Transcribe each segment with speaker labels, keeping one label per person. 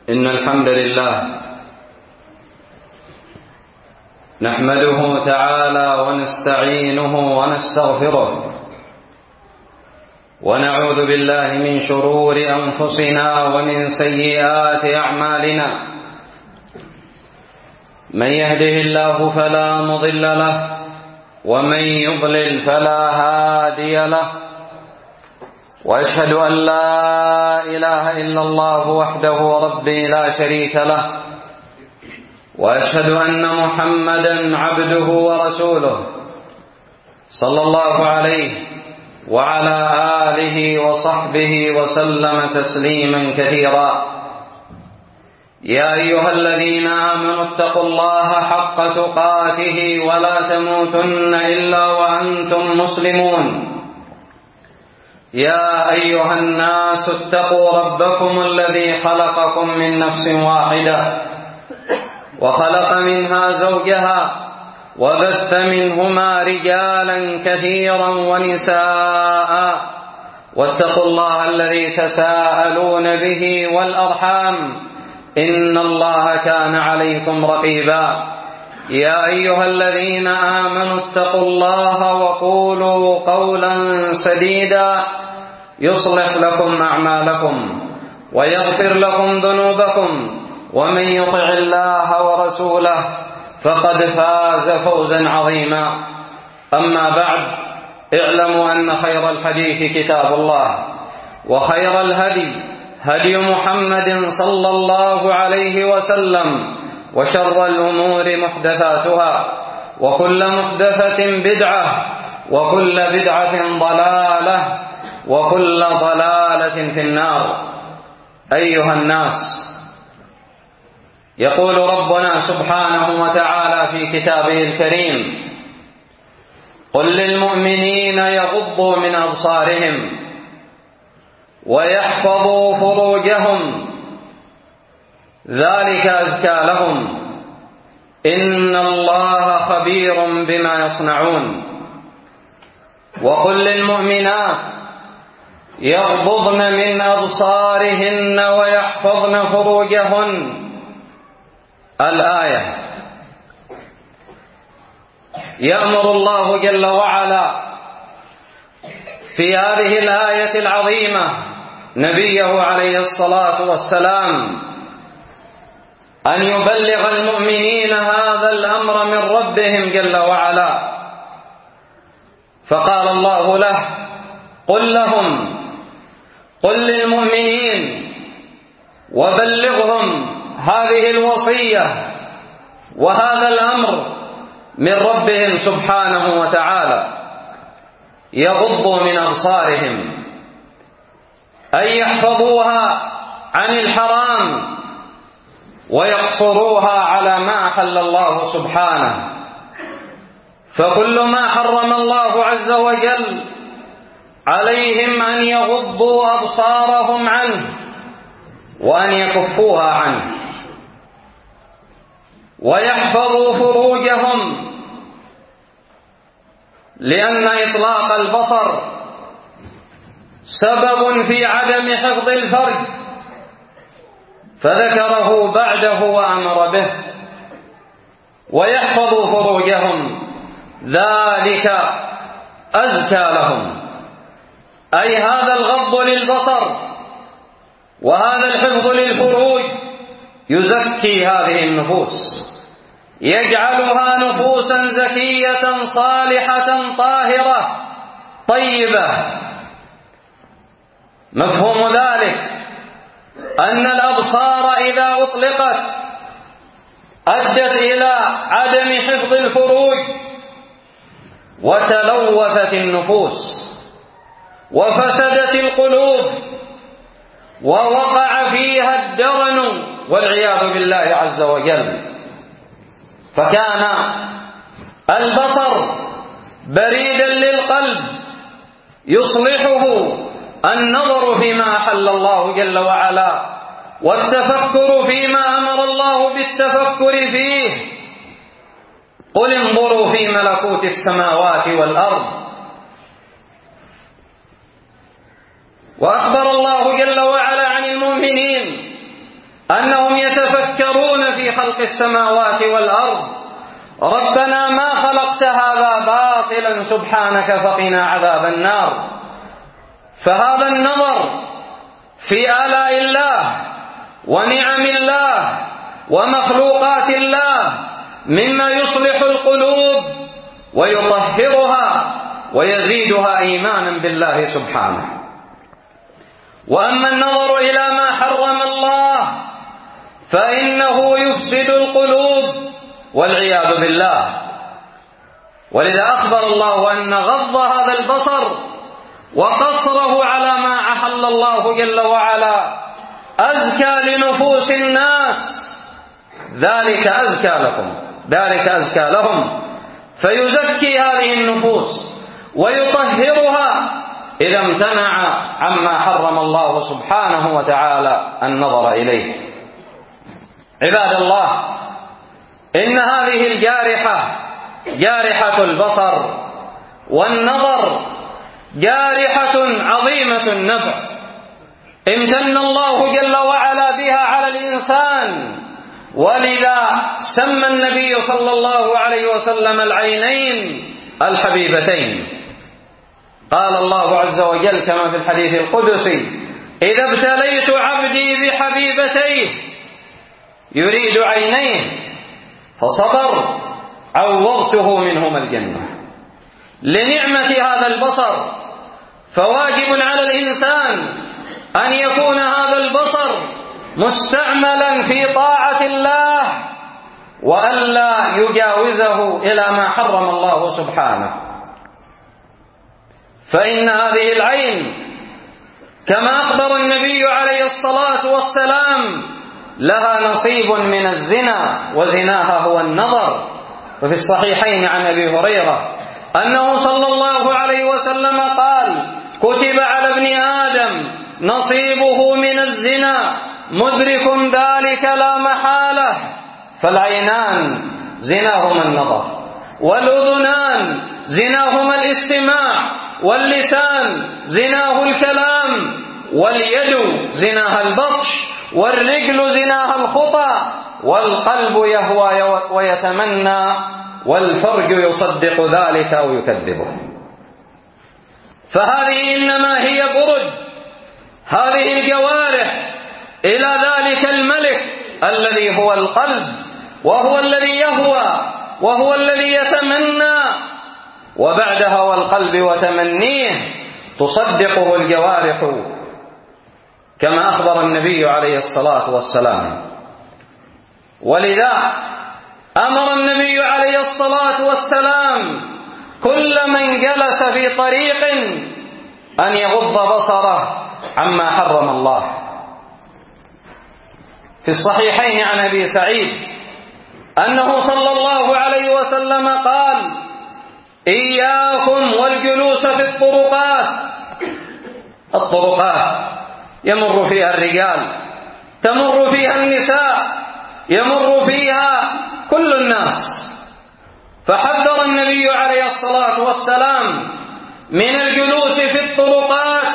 Speaker 1: إن الحمد لله نحمده تعالى ونستعينه ونستغفره ونعوذ بالله من شرور أنفسنا ومن سيئات أعمالنا. من يهده الله فلا مضل له ومن يضلل فلا هادي له، وأشهد أن لا إله إلا الله وحده ربي لا شريك له، وأشهد أن محمدا عبده ورسوله صلى الله عليه وعلى آله وصحبه وسلم تسليما كثيرا. يا أيها الذين آمنوا اتقوا الله حق تقاته ولا تموتن إلا وأنتم مسلمون. يا أيها الناس اتقوا ربكم الذي خلقكم من نفس واحدة وخلق منها زوجها وبث منهما رجالا كثيرا ونساء، واتقوا الله الذي تساءلون به والأرحام إن الله كان عليكم رقيبا. يا أيها الذين آمنوا اتقوا الله وقولوا قولا سديدا يصلح لكم أعمالكم ويغفر لكم ذنوبكم، ومن يطع الله ورسوله فقد فاز فوزا عظيما. أما بعد، اعلموا أن خير الحديث كتاب الله، وخير الهدي هدي محمد صلى الله عليه وسلم، وشر الأمور محدثاتها، وكل محدثة بدعة، وكل بدعة ضلالة، وكل ضلالة في النار. أيها الناس، يقول ربنا سبحانه وتعالى في كتابه الكريم: قل للمؤمنين يغضوا من أبصارهم ويحفظوا فروجهم ذلك أزكى لهم إن الله خبير بما يصنعون. وقل للمؤمنات يغضضن من أبصارهن ويحفظن فروجهن. الآية. يأمر الله جل وعلا في هذه الآية العظيمة نبيه عليه الصلاة والسلام أن يبلغ المؤمنين هذا الأمر من ربهم جل وعلا، فقال الله له: قل لهم، قل للمؤمنين وبلغهم هذه الوصية وهذا الأمر من ربهم سبحانه وتعالى، يغضوا من أبصارهم، أي يحفظوها عن الحرام ويقصروها على ما أحل الله سبحانه. فكل ما حرم الله عز وجل عليهم أن يغضوا أبصارهم عنه وأن يكفوها عنه، ويحفظوا فروجهم، لأن إطلاق البصر سبب في عدم حفظ الفرج، فذكره بعده وأمر به. ويحفظوا فروجهم ذلك أزكى لهم، أي هذا الغض للبصر وهذا الحفظ للفروج يزكي هذه النفوس، يجعلها نفوسا زكية صالحة طاهرة طيبة. مفهوم ذلك أن الأبصار إذا أطلقت أدت إلى عدم حفظ الفروج، وتلوثت النفوس، وفسدت القلوب، ووقع فيها الدرن والعياذ بالله عز وجل. فكان البصر بريدا للقلب يصلحه النظر فيما أحل الله جل وعلا، والتفكر فيما أمر الله بالتفكر فيه. قل انظروا في ملكوت السماوات والأرض. وأخبر الله جل وعلا عن المؤمنين أنهم يتفكرون في خلق السماوات والأرض: ربنا ما خلقت هذا باطلا سبحانك فقنا عذاب النار. فهذا النظر في آلاء الله ونعم الله ومخلوقات الله مما يصلح القلوب ويطهرها ويزيدها إيمانا بالله سبحانه. وأما النظر إلى ما حرم الله فإنه يفسد القلوب والعياذ بالله. ولذا أخبر الله أن غض هذا البصر وقصره على ما أحل الله جل وعلا أزكى لنفوس الناس، ذلك أزكى لكم، ذلك أزكى لهم، فيزكي هذه النفوس ويطهرها إذا امتنع عما حرم الله سبحانه وتعالى النظر إليه. عباد الله، إن هذه الجارحة، جارحة البصر والنظر، جارحة عظيمة النفع، امتن الله جل وعلا بها على الإنسان. ولذا سمى النبي صلى الله عليه وسلم العينين الحبيبتين. قال الله عز وجل كما في الحديث القدسي: إذا ابتليت عبدي بحبيبتيه، يريد عينيه، فصبر عوضته منهما الجنة. لنعمة هذا البصر فواجب على الإنسان أن يكون هذا البصر مستعملا في طاعة الله وألا يجاوزه إلى ما حرم الله سبحانه. فإن هذه العين كما أخبر النبي عليه الصلاة والسلام لها نصيب من الزنا، وزناها هو النظر. وفي الصحيحين عن أبي هريرة أنه صلى الله عليه وسلم قال: كتب على ابن آدم نصيبه من الزنا، مدرك ذلك لا محالة. فالعينان زناهما النظر، والأذنان زناهما الاستماع، واللسان زناه الكلام، واليد زناها البطش، والرجل زناها الخطى، والقلب يهوى ويتمنى، والفرج يصدق ذلك أو يكذبه. فهذه إنما هي برد هذه الجوارح إلى ذلك الملك الذي هو القلب، وهو الذي يهوى وهو الذي يتمنى، وبعد هوى القلب وتمنيه تصدقه الجوارح كما أخبر النبي عليه الصلاة والسلام. ولذا أمر النبي عليه الصلاة والسلام كل من جلس في طريق أن يغض بصره عما حرم الله. في الصحيحين عن أبي سعيد أنه صلى الله عليه وسلم قال: إياكم والجلوس في الطرقات. الطرقات يمر فيها الرجال، تمر فيها النساء، يمر فيها كل الناس. فحذر النبي عليه الصلاة والسلام من الجلوس في الطرقات.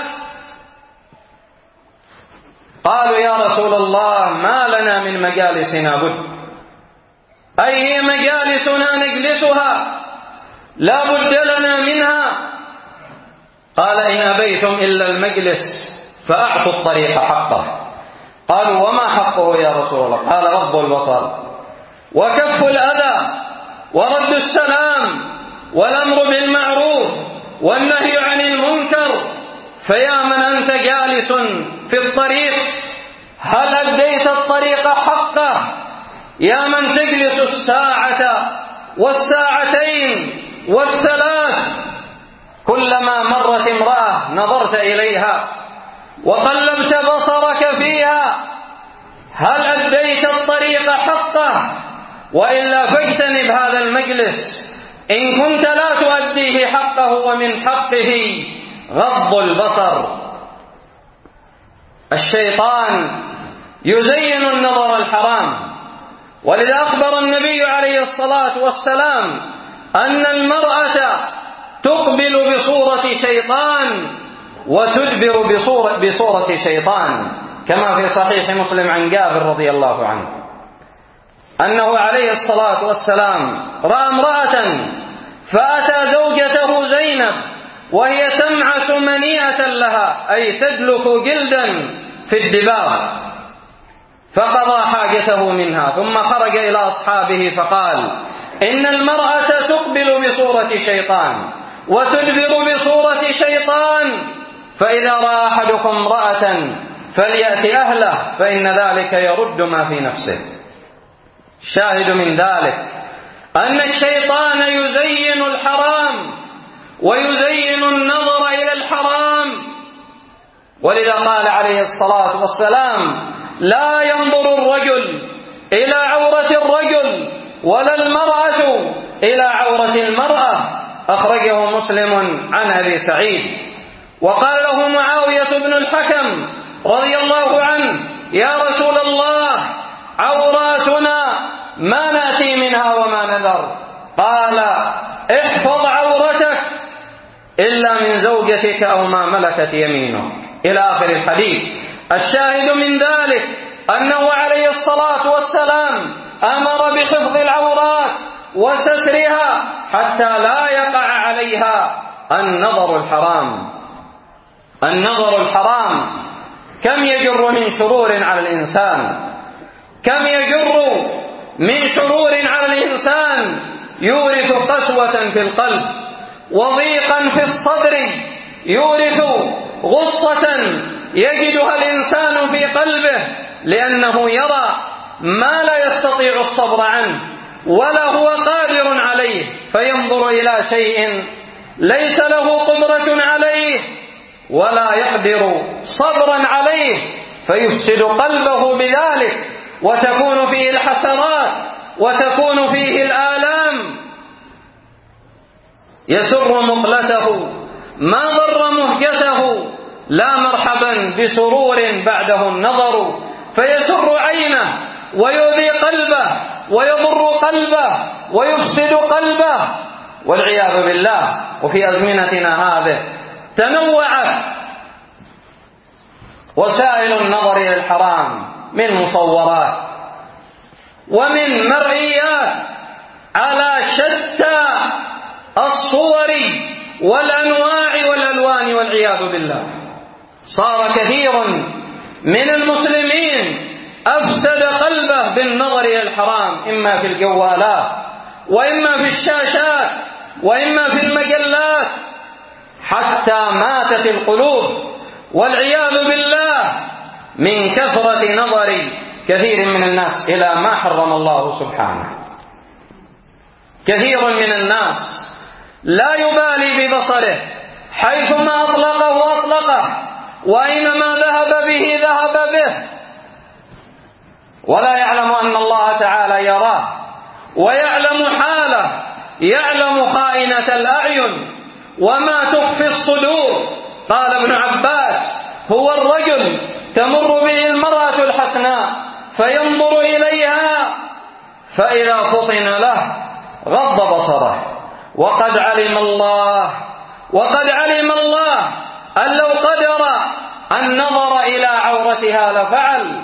Speaker 1: قالوا: يا رسول الله، ما لنا من مجالسنا بد، أي هي مجالسنا نجلسها لا بد لنا منها. قال: إن أبيتم إلا المجلس فأعطوا الطريق حقه. قالوا: وما حقه يا رسول الله؟ قال: غض البصر، وكف الأذى، ورد السلام، والأمر بالمعروف، والنهي عن المنكر. فيا من أنت جالس في الطريق، هل أديت الطريق حقه؟ يا من تجلس الساعة والساعتين والثلاث، كلما مرت امرأة نظرت إليها وقلبت بصرك فيها، هل أديت الطريق حقه؟ وإلا فاجتنب هذا المجلس إن كنت لا تؤديه حقه. ومن حقه غض البصر. الشيطان يزين النظر الحرام، ولذا أخبر النبي عليه الصلاة والسلام أن المرأة تقبل بصورة شيطان وتدبر بصورة شيطان. كما في صحيح مسلم عن جابر رضي الله عنه أنه عليه الصلاة والسلام رأى امرأة فأتى زوجته زينب وهي تمعس منيئة لها، أي تدلك جلدا في الدباغ، فقضى حاجته منها ثم خرج إلى أصحابه فقال: إن المرأة تقبل بصورة شيطان وتدبر بصورة شيطان، فإذا رأى أحدكم امرأة فليأت أهله فإن ذلك يرد ما في نفسه. الشاهد من ذلك أن الشيطان يزين الحرام ويزين النظر إلى الحرام، ولذا قال عليه الصلاة والسلام: لا ينظر الرجل إلى عورة الرجل ولا المرأة إلى عورة المرأة، أخرجه مسلم عن أبي سعيد. وقال له معاوية بن الحكم رضي الله عنه: يا رسول الله، عوراتنا ما نأتي منها وما نذر. قال: احفظ عورتك إلا من زوجتك أو ما ملكت يمينك، إلى آخر الحديث. الشاهد من ذلك أنه عليه الصلاة والسلام أمر بحفظ العورات وسترها حتى لا يقع عليها النظر الحرام. النظر الحرام كم يجر من شرور على الإنسان، كم يجر من شرور على الإنسان، يورث قسوة في القلب وضيقا في الصدر، يورث غصة يجدها الإنسان في قلبه لأنه يرى ما لا يستطيع الصبر عنه ولا هو قادر عليه، فينظر إلى شيء ليس له قدرة عليه ولا يقدر صبرا عليه، فيفسد قلبه بذلك، وتكون فيه الحسرات وتكون فيه الآلام. يسر مقلته ما ضر مهجته، لا مرحبا بسرور بعده النظر، فيسر عينه ويؤذي قلبه ويضر قلبه ويفسد قلبه والعياذ بالله. وفي أزمنتنا هذه تنوعت وسائل النظر إلى الحرام من مصورات ومن مرئيات على شتى الصور والأنواع والألوان والعياذ بالله. صار كثير من المسلمين أفسد قلبه بالنظر إلى الحرام، إما في الجوالات وإما في الشاشات وإما في المجلات، حتى ماتت القلوب والعياذ بالله من كثرة نظر كثير من الناس إلى ما حرم الله سبحانه. كثير من الناس لا يبالي ببصره، حيثما أطلقه أطلقه، وأينما ذهب به ذهب به، ولا يعلم أن الله تعالى يراه ويعلم حاله، يعلم خائنة الأعين وما تخفي الصدور. قال ابن عباس: هو الرجل تمر به المرأة الحسناء فينظر إليها فإذا فطن له غض بصره، وقد علم الله أن لو قدر النظر إلى عورتها لفعل.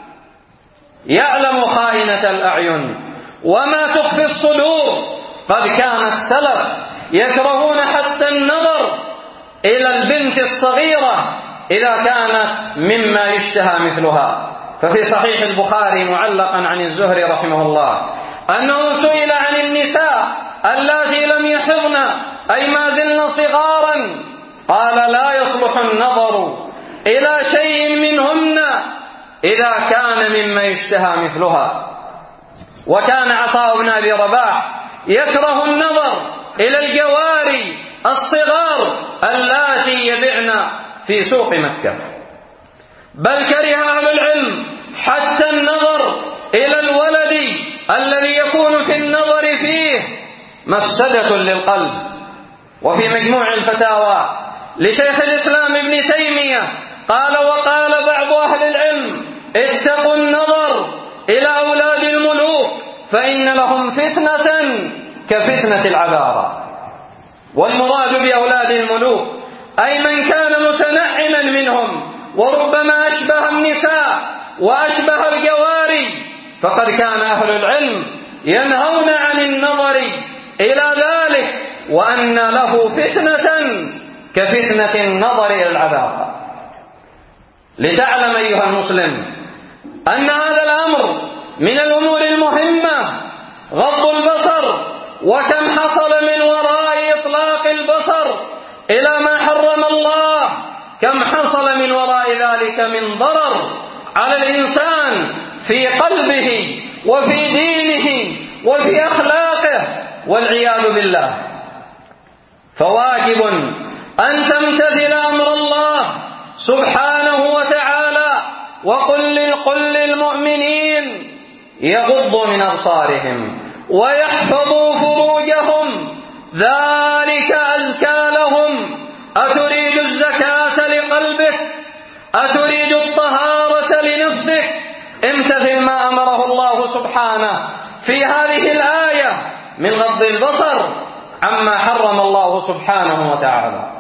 Speaker 1: يعلم خائنة الأعين وما تخفي الصدور. قد كان السلف يكرهون حتى النظر إلى البنت الصغيرة إذا كانت مما يشتهى مثلها. ففي صحيح البخاري معلقا عن الزهري رحمه الله أنه سئل عن النساء اللاتي لم يحضن، أي ما زلن صغارا، قال: لا يصلح النظر إلى شيء منهن إذا كان مما يشتهى مثلها. وكان عطاء بن أبي رباح يكره النظر إلى الجواري الصغار اللاتي يبعن في سوق مكة، بل كره أهل العلم حتى النظر إلى الولد الذي يكون في النظر فيه مفسدة للقلب. وفي مجموع الفتاوى لشيخ الإسلام ابن تيمية قال: وقال بعض أهل العلم: اتقوا النظر إلى أولاد الملوك فإن لهم فتنة كفتنة العذارى. والمراد بأولاد الملوك أي من كان متنعما منهم وربما أشبه النساء وأشبه الجواري، فقد كان أهل العلم ينهون عن النظر إلى ذلك، وأن له فتنة كفتنة النظر إلى العذاب. لتعلم أيها المسلم أن هذا الأمر من الأمور المهمة، غض البصر، وكم حصل من وراء إطلاق البصر إلى ما حرم الله، كم حصل من وراء ذلك من ضرر على الإنسان في قلبه وفي دينه وفي أخلاقه والعياذ بالله. فواجب أن تمتثل أمر الله سبحانه وتعالى، وقل للمؤمنين يغضوا من أبصارهم ويحفظوا فروجهم ذلك أزكى لهم. أتريد الزكاة لقلبك؟ أتريد الطهارة لنفسك؟ امتثل ما أمره الله سبحانه في هذه الآية من غض البصر عما حرم الله سبحانه وتعالى.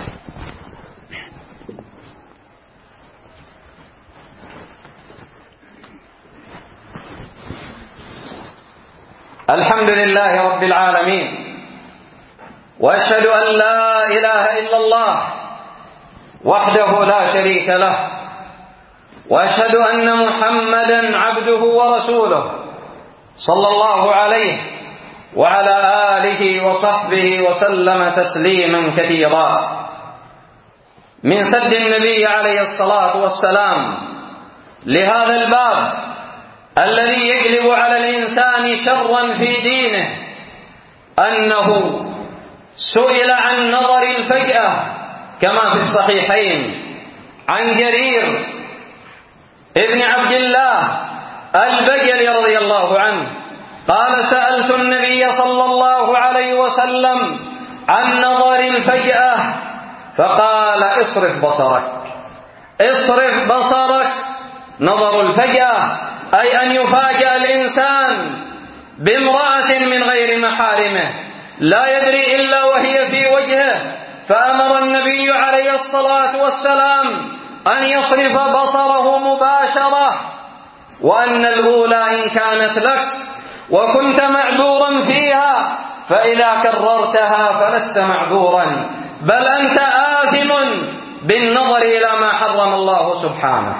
Speaker 1: الحمد لله رب العالمين، وأشهد أن لا إله إلا الله وحده لا شريك له، وأشهد أن محمدا عبده ورسوله صلى الله عليه وعلى آله وصحبه وسلم تسليما كثيرا. من سد النبي عليه الصلاة والسلام لهذا الباب الذي يجلب على الإنسان شرا في دينه أنه سئل عن نظر الفجأة كما في الصحيحين عن جرير ابن عبد الله البجلي رضي الله عنه قال: سألت النبي صلى الله عليه وسلم عن نظر الفجأة فقال: اصرف بصرك. اصرف بصرك. نظر الفجأة أي أن يفاجأ الإنسان بامرأة من غير محارمه لا يدري إلا وهي في وجهه، فأمر النبي عليه الصلاة والسلام أن يصرف بصره مباشرة، وأن الأولى إن كانت لك وكنت معذورا فيها فإذا كررتها فلست معذورا، بل أنت آثم بالنظر إلى ما حرم الله سبحانه.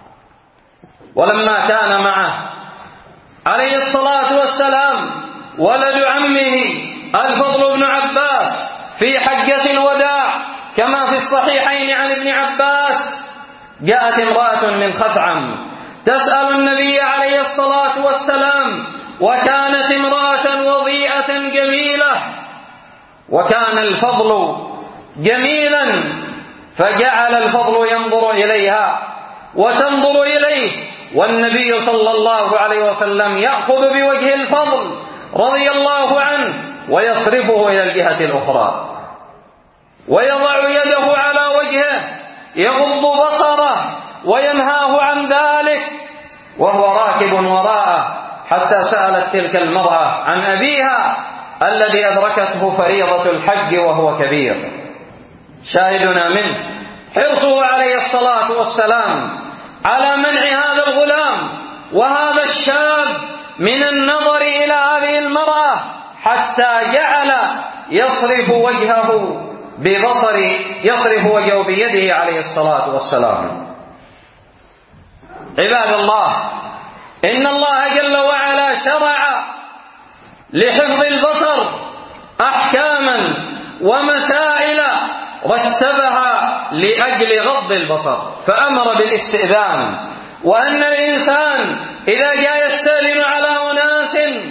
Speaker 1: ولما كان معه عليه الصلاة والسلام ولد عمه الفضل بن عباس في حجة الوداع كما في الصحيحين عن ابن عباس، جاءت امرأة من خثعم تسأل النبي عليه الصلاة والسلام، وكانت امرأة وضيئة جميلة، وكان الفضل جميلا، فجعل الفضل ينظر إليها وتنظر إليه، والنبي صلى الله عليه وسلم يأخذ بوجه الفضل رضي الله عنه ويصرفه إلى الجهة الأخرى، ويضع يده على وجهه يغض بصره وينهاه عن ذلك وهو راكب وراءه، حتى سألت تلك المرأة عن أبيها الذي أدركته فريضة الحج وهو كبير. شاهدنا منه حرصه عليه الصلاة والسلام على منع هذا الغلام وهذا الشاب من النظر إلى هذه المرأة، حتى جعل يصرف وجهه بيده عليه الصلاة والسلام. عباد الله، إن الله جل وعلا شرع لحفظ البصر أحكاما ومسائل رتبها لأجل غض البصر، فأمر بالاستئذان، وأن الإنسان إذا جاء يستأذن على أناس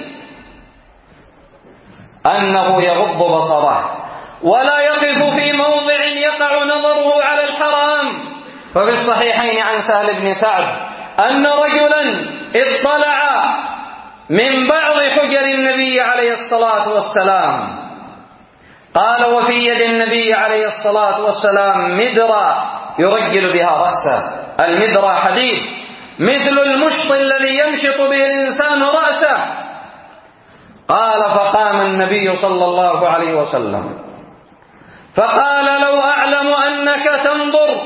Speaker 1: أنه يغض بصره ولا يقف في موضع يقع نظره على الحرام. ففي الصحيحين عن سهل بن سعد أن رجلا اطلع من بعض حجر النبي عليه الصلاة والسلام، قال: وفي يد النبي عليه الصلاة والسلام مدرى يرجل بها رأسه. المدرى حديد مثل المشط الذي يمشط به الإنسان رأسه. قال: فقام النبي صلى الله عليه وسلم فقال: لو أعلم أنك تنظر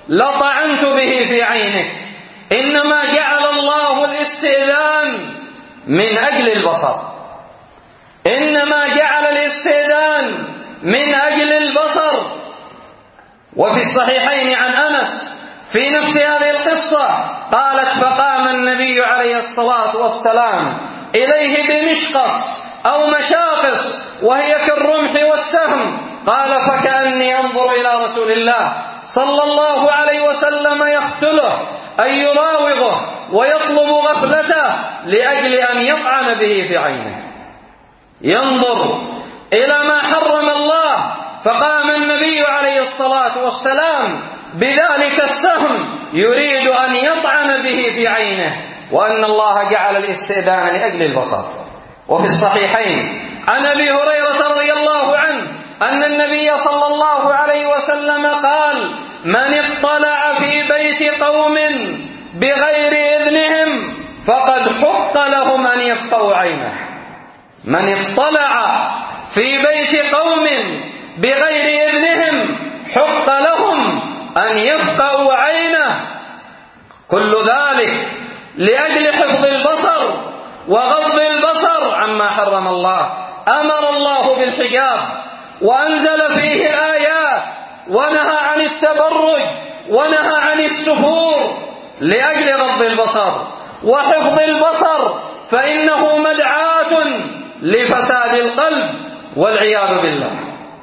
Speaker 1: لطعنت به في عينك. إنما جعل الله الاستئذان من أجل البصر، إنما جعل الاستئذان من أجل البصر. وفي الصحيحين عن أنس في نفس هذه القصة قالت: فقام النبي عليه الصلاة والسلام إليه بمشقص أو مشاقص وهي كالرمح والسهم، قال: فكأني أنظر إلى رسول الله صلى الله عليه وسلم يقتله أن يراوغه ويطلب غفلته لأجل أن يطعن به في عينه، ينظر إلى ما حرم الله. فقام النبي عليه الصلاة والسلام بذلك السهم يريد أن يطعن به في عينه، وأن الله جعل الاستئذان لأجل البصر. وفي الصحيحين عن أبي هريرة رضي الله عنه أن النبي صلى الله عليه وسلم قال: من اطلع في بيت قوم بغير إذنهم فقد حق لهم أن يفقوا عينه. من اطلع في بيت قوم بغير إذنهم حق لهم أن يفقوا عينه. كل ذلك لأجل حفظ البصر وغض البصر عما حرم الله. أمر الله بالحجاب وأنزل فيه الآيات ونهى عن التبرج ونهى عن السفور لأجل غض البصر وحفظ البصر، فإنه مدعاة لفساد القلب والعياذ بالله.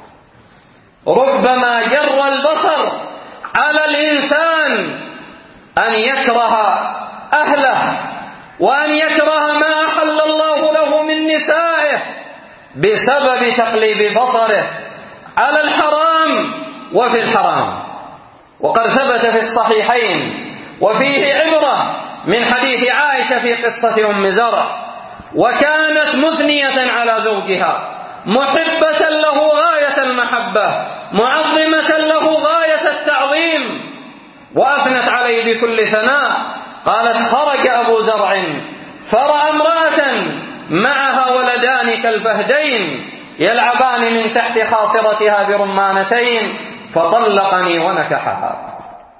Speaker 1: ربما جر البصر على الإنسان أن يكره أهله وأن يكره ما أحل الله له من نسائه بسبب تقليب بصره على الحرام وفي الحرام. وقد ثبت في الصحيحين وفيه عبرة من حديث عائشة في قصة أم زرع، وكانت مثنية على زوجها محبة له غاية المحبة معظمة له غاية التعظيم، وأثنت عليه بكل ثناء. قالت: خرج أبو زرع فرأى امرأة معها ولدان كالفهدين يلعبان من تحت خاصرتها برمانتين فطلقني ونكحها.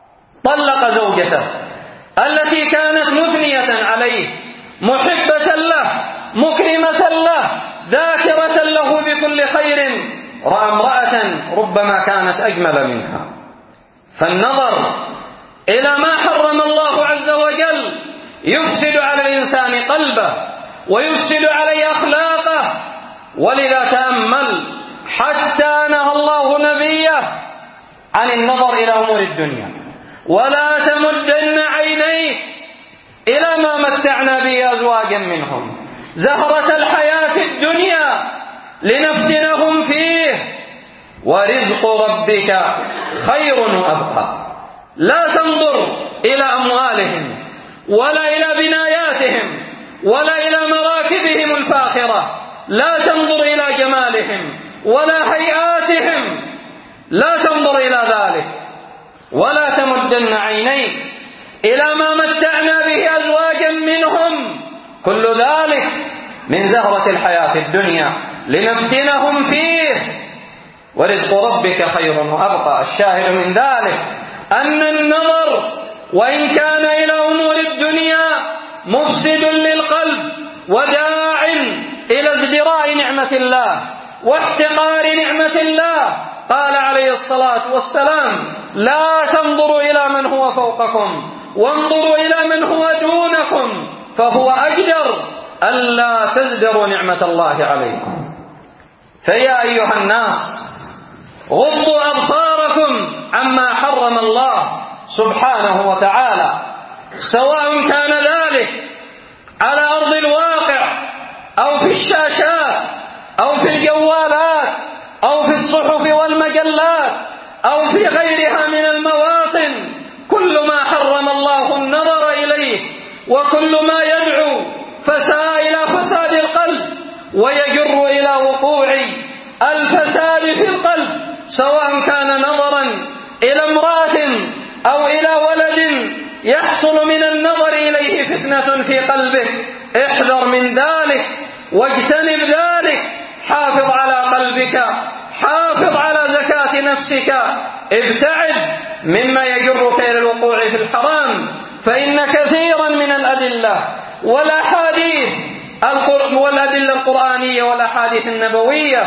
Speaker 1: طلق زوجته التي كانت مثنية عليه محبة له مكرمة له ذاكرة له بكل خير، رأى امرأة ربما كانت أجمل منها. فالنظر إلى ما حرم الله عز وجل يفسد على الإنسان قلبه ويفسد عليه أخلاقه. ولذا تأمل حتى نهى الله نبيه عن النظر إلى أمور الدنيا: ولا تمدن عينيك إلى ما متعنا به أزواجا منهم زهرة الحياة الدنيا لنفتنهم فيه ورزق ربك خير وأبقى. لا تنظر إلى أموالهم ولا إلى بناياتهم ولا إلى مراكبهم الفاخرة، لا تنظر إلى جمالهم ولا هيئاتهم، لا تنظر إلى ذلك. ولا تمدن عينيك إلى ما متعنا به أزواجا منهم، كل ذلك من زهرة الحياة الدنيا لنفتنهم فيه ورزق ربك خير وأبقى. الشاهد من ذلك أن النظر وإن كان إلى أمور الدنيا مفسد للقلب وداع إلى ازدراء نعمة الله واحتقار نعمة الله. قال عليه الصلاة والسلام: لا تنظروا إلى من هو فوقكم وانظروا إلى من هو دونكم فهو أجدر ألا تزدروا نعمة الله عليكم. فيا أيها الناس غضوا أبصاركم عما حرم الله سبحانه وتعالى، سواء كان ذلك على أرض الواقع أو في الشاشات أو في الجوالات أو في الصحف والمجلات أو في غيرها من المواطن. كل ما حرم الله النظر إليه وكل ما يدعو إلى فساد القلب ويجر إلى وقوع الفساد في القلب، سواء كان نظرا إلى امرأة أو إلى ولد يحصل من النظر إليه فتنة في قلبك. احذر من ذلك واجتنب ذلك. حافظ على قلبك، حافظ على زكاة نفسك، ابتعد مما يجرك إلى الوقوع في الحرام، فإن كثيرا من الأدلة والأحاديث والأدلة القرآنية والأحاديث النبوية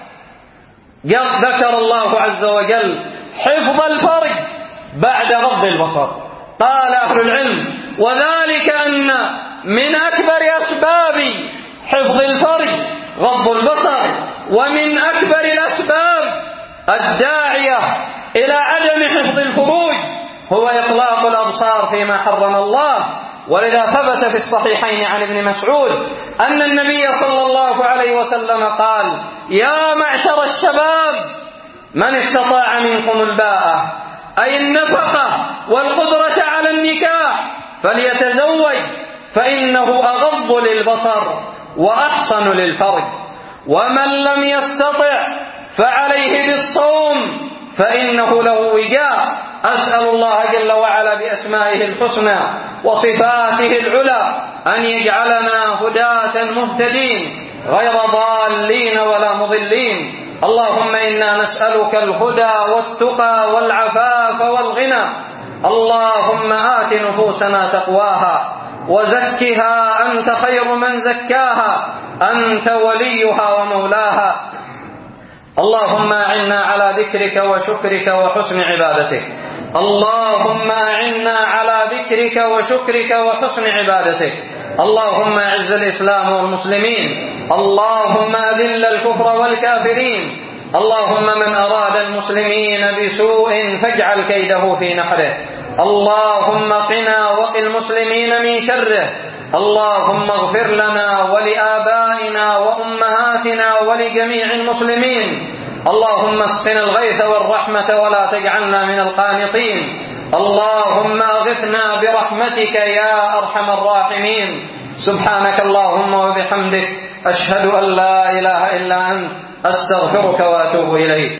Speaker 1: ذكر الله عز وجل حفظ الفرج بعد غض البصر. قال أهل العلم: وذلك أن من أكبر أسباب حفظ الفرج غض البصر، ومن أكبر الأسباب الداعية إلى عدم حفظ الفروج هو إطلاق الأبصار فيما حرم الله. ولذا ثبت في الصحيحين عن ابن مسعود أن النبي صلى الله عليه وسلم قال: يا معشر الشباب من استطاع منكم الباءة، أي النفقة والقدرة على النكاح، فليتزوج فإنه أغض للبصر وأحصن للفرج. ومن لم يستطع فعليه بالصوم فإنه له وجاء. أسأل الله جل وعلا بأسمائه الحسنى وصفاته العلى أن يجعلنا هداة مهتدين غير ضالين ولا مضلين. اللهم إنا نسألك الهدى والتقى والعفاف والغنى. اللهم آت نفوسنا تقواها وزكها أنت خير من زكاها، أنت وليها ومولاها. اللهم أعنا على ذكرك وشكرك وحسن عبادتك. اللهم أعنا على ذكرك وشكرك وحسن عبادتك. اللهم أعز الإسلام والمسلمين. اللهم أذل الكفر والكافرين. اللهم من أراد المسلمين بسوء فاجعل كيده في نحره. اللهم قنا وقِ المسلمين من شره. اللهم اغفر لنا ولآبائنا وأمهاتنا ولجميع المسلمين. اللهم اسقنا الغيث والرحمة ولا تجعلنا من القانطين. اللهم اغثنا برحمتك يا أرحم الراحمين. سبحانك اللهم وبحمدك، أشهد أن لا إله إلا أنت، أستغفرك وأتوب إليك.